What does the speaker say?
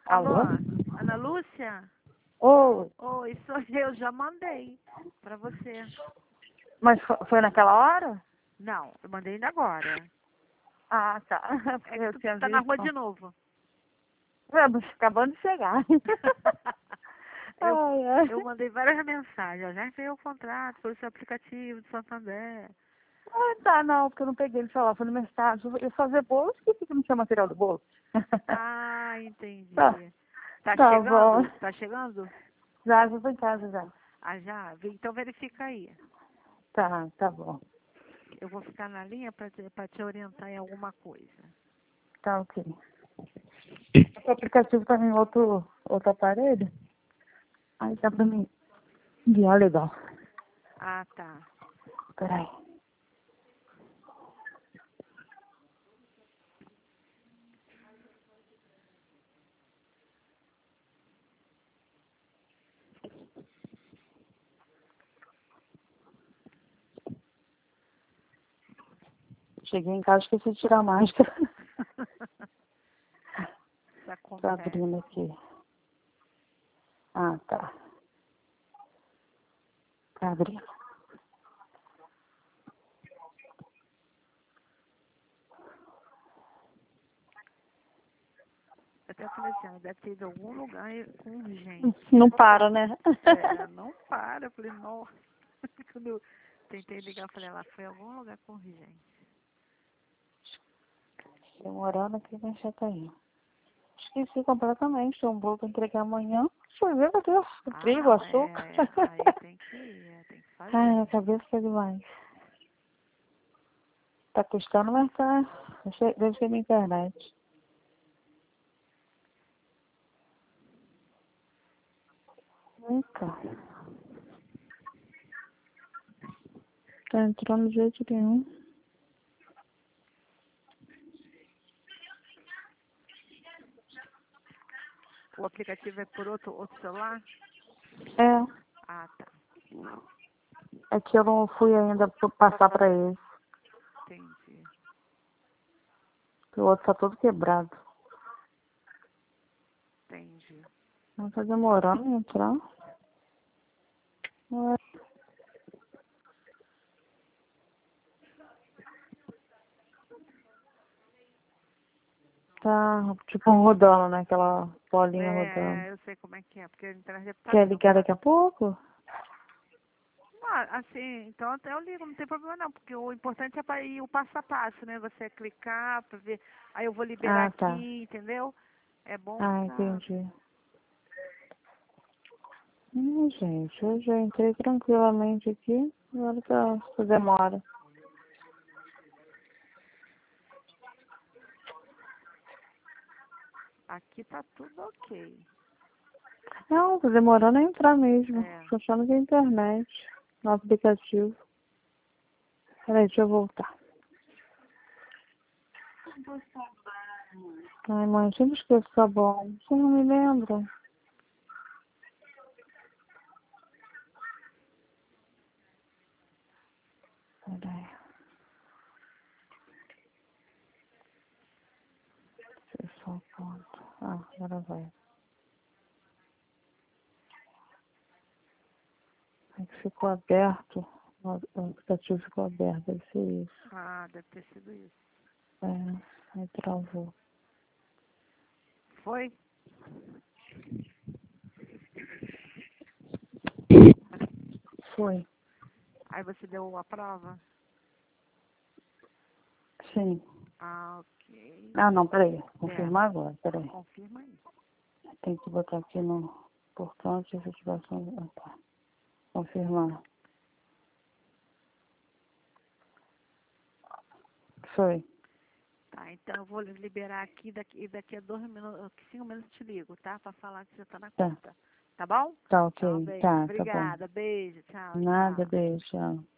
Alô? Alô? Ana Lúcia? Oi. Oi, sou eu, já mandei pra você. Mas foi naquela hora? Não, eu mandei ainda agora. Ah, tá. É Porque que eu tu tinha tá na visto. rua de novo. Vamos, acabando de chegar. eu, Ai, ai. eu mandei várias mensagens. Já enviei o contrato pelo seu aplicativo de Santander. Ah, tá, não, porque eu não peguei ele falar, foi no mercado. Eu ia fazer bolo, esqueci que não tinha material do bolo. Ah, Tá, entendi. Tá tá bom. chegando? Tá chegando? Já tô em casa já. Ah, já? Então verifica aí. Tá bom. Eu vou ficar na linha pra te orientar em alguma coisa. Tá ok. O aplicativo tá em outro aparelho. Aí dá pra mim enviar legal. Ah, tá. Peraí. Cheguei em casa, esqueci de tirar a máscara. Isso Tô acontece. abrindo aqui. Ah, tá. Tá abrindo. Eu até falei assim, ela deve ter ido em algum lugar com urgência. Não para, né? Não para. Eu falei, nossa. Quando eu tentei ligar, eu falei, ela foi em algum lugar com urgência. Demorando aqui, mas já tá aí. Esqueci completamente. Um bolo pra entregar amanhã. Foi ver, meu Deus. O Ah, trigo, o não, açúcar. aí tem que ir, tem que Ai, a fazer. cabeça tá demais. Tá custando, mas tá. Deve ser na internet. Eita. Tá entrando de jeito nenhum. O aplicativo é por outro celular? É. Ah, tá. É que eu não fui ainda passar pra ele. Entendi. O outro tá todo quebrado. Entendi. Não tá demorando a entrar. Ué. Tá tipo rodando, né? Aquela bolinha rodando. Eu sei como é que é, porque a internet deve estar Quer ligar lenta. daqui a pouco? Ah, assim, então até eu ligo, não tem problema não, porque o importante é para ir o passo a passo, né? Você clicar para ver, aí eu vou liberar Ah, tá. aqui, entendeu? É bom Ah, pra... entendi. Gente, eu já entrei tranquilamente aqui. Agora tá demora. Aqui tá tudo ok. Não, tá demorando a entrar mesmo. É. Tô achando que é internet. No aplicativo. Peraí, deixa eu voltar. Ai, mãe, sempre esqueço tá bom. Você não me lembra? Peraí. Acessar o ponto. Ah, agora vai. É que ficou aberto. O aplicativo ficou aberto, deve ser isso. Ah, deve ter sido isso. É, aí travou. Foi? Foi. Aí você deu a prova? Sim. Ah, ok. Ah, não, peraí. É, Confirmar agora, peraí. confirma aí. Tem que botar aqui no importante efetivação. Ah, tá. Confirmar. Foi. Tá, então eu vou liberar aqui, daqui a 2 minutos, 5 minutos eu te ligo, tá? Pra falar que você tá na Tá. conta. Tá bom? Tá, Então, ok. bem, Tá bom. obrigada. Beijo, tchau, Nada, tchau. beijo. Tchau.